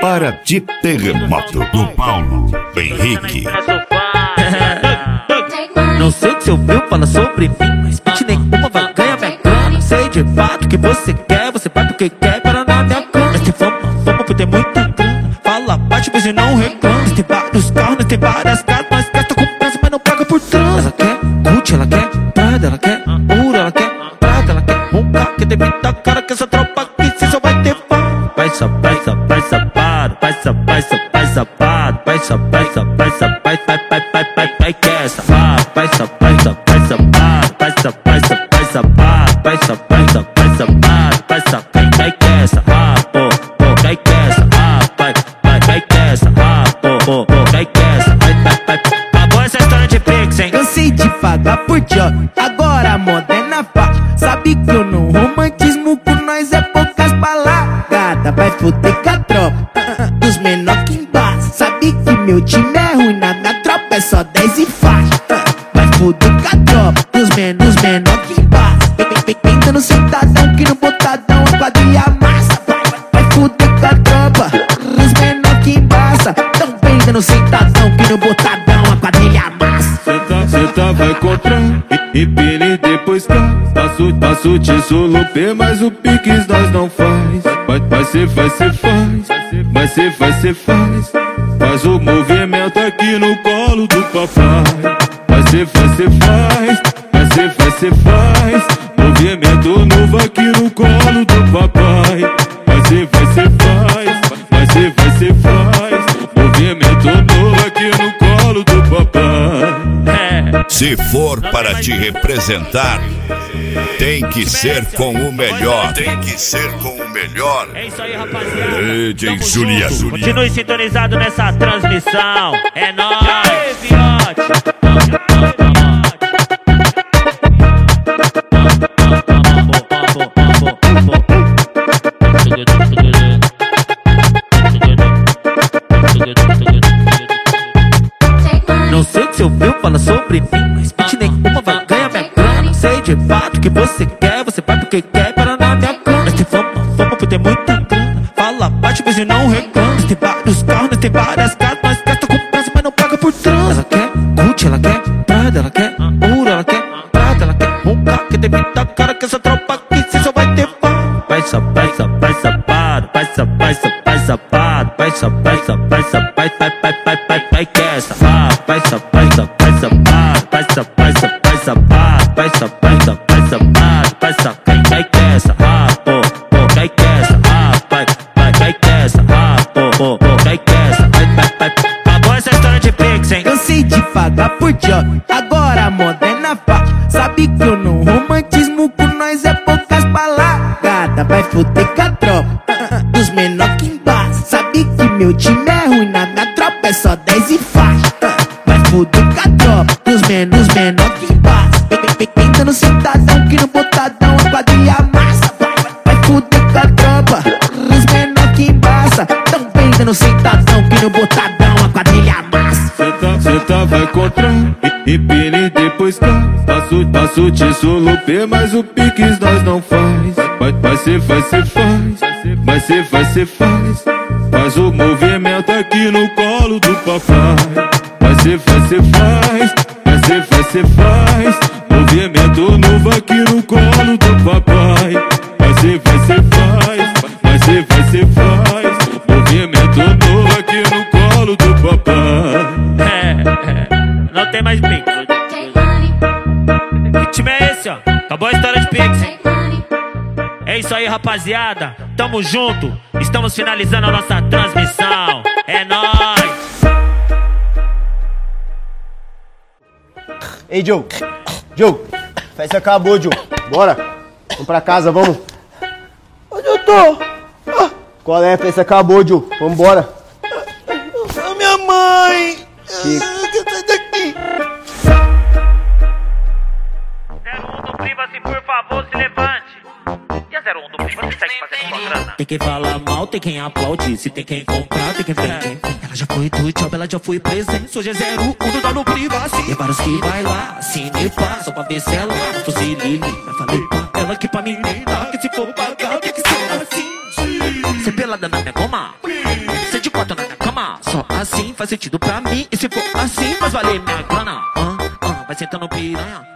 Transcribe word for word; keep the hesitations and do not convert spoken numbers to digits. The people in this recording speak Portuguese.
para de terremoto do Paulo Henrique. Não sei o que você ouviu falar sobre mim, mas bitch nenhuma vai ganhar minha grana. Sei de fato o que você quer, você vai porque quer para na minha cama. Nós tem fama, fama por ter muita grana. Fala baixo, mas eu não reclamo. Nós tem vários carros, nós tem várias casas. Nós gasta com peça, mas não paga por trans. Ela quer Gucci, ela quer Prada, ela quer ouro, ela quer prata, ela quer um carro que tem muita cara. Que essa tropa aqui cê só vai ter pau. Vai sapai, sapai, sapado. Vai sapai, sapai, sapado. Vai sapai, sapai, sapai, vai, vai, vai, vai, vai, que é safado. Vai sapai, sapai, sapado. Vai sapai, sapai, sapado. Vai sapai, sapai, sapado. Vai sapai, vai, que é safado. Pô, pô, vai, que é safado. Vai, vai, vai, que é safado. Pô, pô, pô, vai, que é safado. Vai, vai, vai. Acabou essa história de pix, hein? Cansei de pagar por job, agora a moda é na faixa. Sabe que eu não romantismo com nós é poucas balagadas. Vai foder com a tropa dos menor que embaixo. Sabe que meu time é ruim, na minha tropa é só dez e faixa. Vai foder com a tropa dos menor, dos menor que embaixo. Vem dando sentadão que no botadão a quadrilha massa. Vai, vai foder com a tropa dos menor que embaixo. Tão bem dando sentadão que no botadão a quadrilha massa. Cê tá, cê tá, vai comprar e, e pine depois cá. Passo, passo tijolo P, mas o piques nós não faz. Vai, vai ser, vai ser, faz. Vai ser, vai ser, faz. Faz o movimento aqui no colo do papai. Vai ser, vai ser, faz. Vai ser, vai ser, faz. Movimento novo aqui no colo do papai. Vai ser, vai ser, faz. Vai ser, vai ser, faz. Movimento novo aqui no colo do papai. Se for para te representar, tem que ser com o melhor. Tem que ser com o melhor. É isso aí, rapaziada. D J Tamo Julia. junto. Continue sintonizado nessa transmissão. É nóis. E aí, fiote? Não sei o que você ouviu falar sobre mim, mas bitch nenhuma vai ganhar minha grana. Sei de fato o que você quer, você vai porque quer para na minha cama. Nós tem fama, fama por ter muita grana. Fala baixo, mas eu não reclamo. Nós tem vários carros, nós tem várias casas. Nós gasta com peça, mas não paga por trans. Ela quer Gucci, ela quer Prada, ela quer ouro, ela quer prata, ela quer um carro que tem muita cara. Que essa tropa aqui cê só vai ter pau. Vai sapai, sapai, sapado. Vai sapai, sapai, sapado. Vai sapai, sapai, sapai, vai, vai, vai, vai, vai, que é safado. Vai sapai, sapai, sapado. Vai sapai, sapai, sapado. Vai sapai, sapai, sapado. Vai sapai, vai, que é safado. Pô, pô, vai, que é safado. Vai, vai, vai, que é safado. Pô, pô, pô, vai, que é safado. Vai, vai, vai. Acabou essa história de pix, hein? Cansei de pagar por job, agora a moda é na faixa. Sabe que eu não romantismo com nós é poucas balagadas. Vai foder com a tropa dos menor que embaixo. Sabe que meu time é ruim, na minha tropa é só dez e faixa. Vai foder com a tropa dos menor, dos menor que embaixo. Vem dando sentadão que no botadão a quadrilha massa. Vai, vai foder com a tropa dos menor que embaixo. Tão bem dando sentadão que no botadão a quadrilha massa. Cê tá, cê tá, vai comprar e, e pine depois cá. Passo, passo tijolo P, mas o piques nós não faz. Vai, vai ser, vai ser, faz. Vai ser, vai ser, faz. Faz o movimento aqui no colo do papai. Vai ser, vai ser, faz. Vai ser, vai ser, faz. Movimento novo aqui no colo do papai. Vai ser, vai ser, faz. Vai ser, vai ser, faz. Movimento novo aqui no colo do papai. É, é, não tem mais pix. Que time é esse, ó? Acabou a história de pix, hein? É isso aí, rapaziada. Tamo junto. Estamos finalizando a nossa transmissão. É nóis. Ei, Joe. Joe, a festa acabou, Joe. Bora. Vamos pra casa, vamos. Onde eu tô? Ah. Qual é? A festa acabou, Joe. Vambora. Ah, minha mãe. Que... Ah, que sai daqui. zero um do Privacy, por favor, se levante. E a zero um do Privacy segue fazendo sua grana. Tem quem fala mal, tem quem aplaude. Se tem quem comprar, tem quem vende. Ela já foi do job, ela já foi presença. Hoje é zero um do tá no Privacy. E vários que vai lá, assim me faz. Só pra ver se ela fosse Lili. Eu falei pra ela que pra menina, que se for pagar tem que ser assim. Cê pelada na minha coma, cê de Só assim faz sentido pra mim. E se for assim, faz valer minha grana. Ah, ah, vai sentando piranha.